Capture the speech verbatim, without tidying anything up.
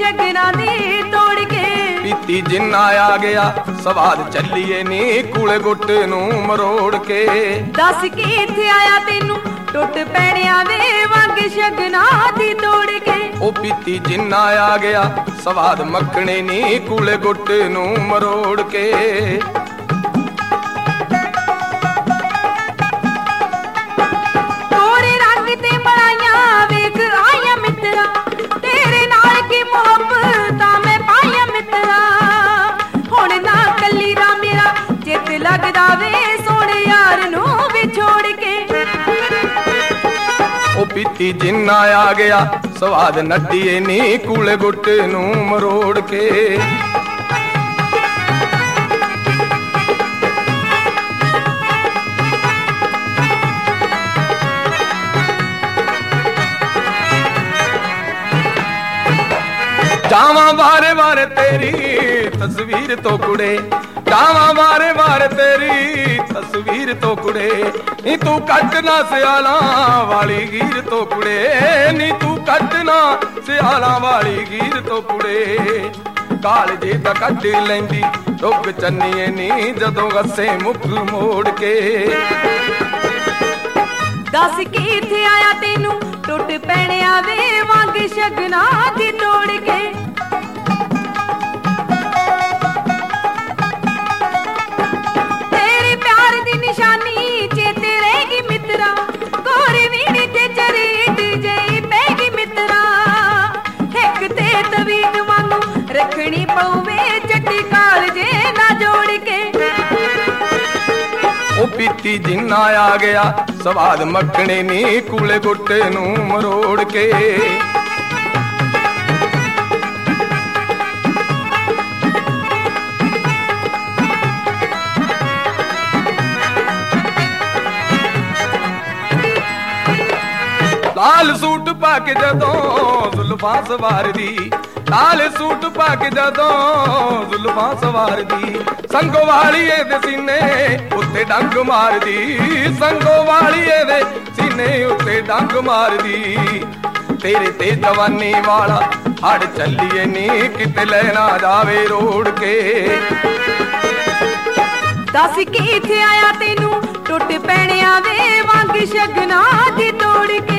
शगना दी तोड़ के। पीती जिन्ना आ गया स्वाद चलिए नी कूले गुट नू मरोड़ के। दस की इत्थे आया तेनू टुट पैणिया वे वंग शगना दी तोड़ के। ओ पीती जिन्ना आ गया स्वाद मखने नी कूले गुट नू मरोड़ के। तोरे रंग ते बनाइया वेख आइया मित्रा, तेरे नाल की मोहब्बत मैं पाइया मित्रा। हुण ना कली दा मेरा चित लगदा वे सोहणे यार नू विछोड़ के। ओ पीती जिन्ना आ गया स्वाद नड्डीए नी कूले गुट नू मरोड़ के। जावा बारे बारे तेरी तस्वीर तो कुड़े, जावा बारे बारे तेरी तस्वीर तो कुड़े। नी तू कटना सियाला वाली गीर तो कुड़े, नी तू कटना सियाला वाली गीर तो कुड़े। कालजे दा कट लैंदी रुक चन्नीए नी जदों गस्से मुख मोड़ के। दस की इत्थे आया तेनू टुट पैणिया वे वंग शगना दी तोड़ के। तेरे प्यार दी निशानी चेते रहेगी मित्रा, गोरी वीणी ते चरीट जई पैगी मित्रा। हिक ते तवीन वांगू रखनी पऊवे चट्टी कालजे ना जोड़ के। ओ पीती जिन्ना आ गया स्वाद मखने नी कूले गुट नू मरोड़ के। लाल सूट पाके जदों जुल्फां सवार दी, लाल सूट पाके जदों जुल्फां सवार दी। संगो वाली दे सीने उत्ते डंग मार दी, संगो वाली दे सीने उत्ते डंग मार दी। तेरे ते जवानी वाला हड़ चलिए नी किते लेना जावे रोड़ के। दस की इत्थे आया तेनू टुट पैणिया वे वंग शगना दी तोड़ के।